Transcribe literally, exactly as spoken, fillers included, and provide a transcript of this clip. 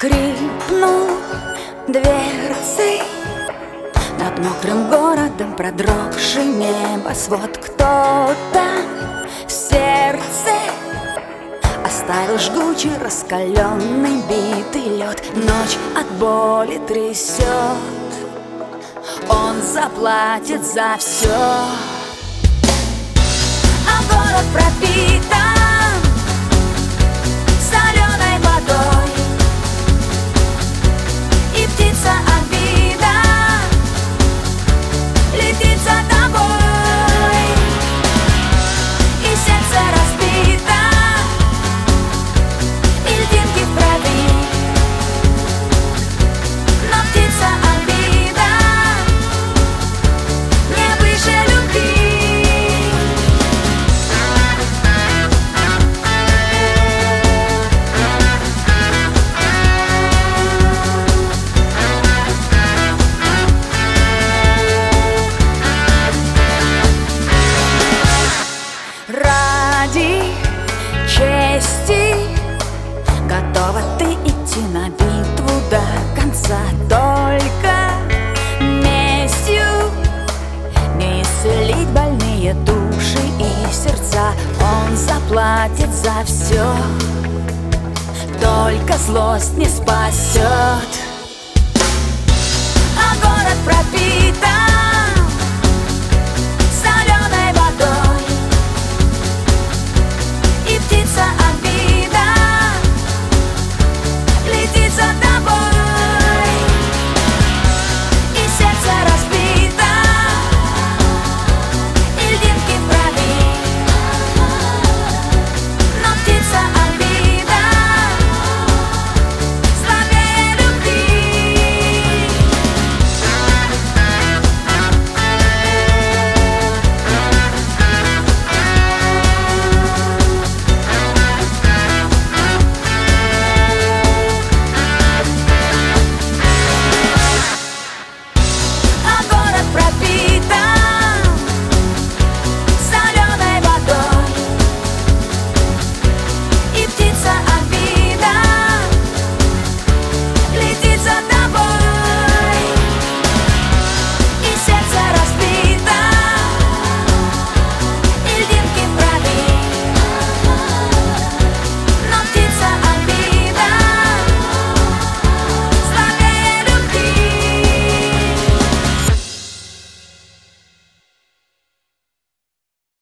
Скрипнул дверцы над мокрым городом, продрогший небосвод. Кто-то в сердце оставил жгучий, раскаленный, битый лед. Ночь от боли трясет, он заплатит за все. А город пропитан соленой водой, и птица обида летит за тобой, и сердце разбито, и льдинки в крови, но птица обида не выше любви. Ради чести готова ты идти на битву до конца. Только местью не исцелить больные души и сердца. Он заплатит за все, только злость не спасет. А город пропитан